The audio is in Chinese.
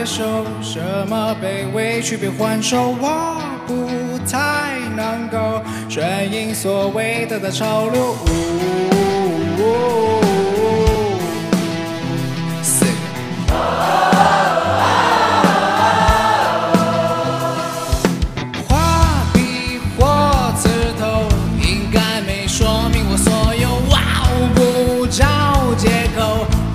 受，什么被委屈被还手，我不太能够顺应所谓的潮流。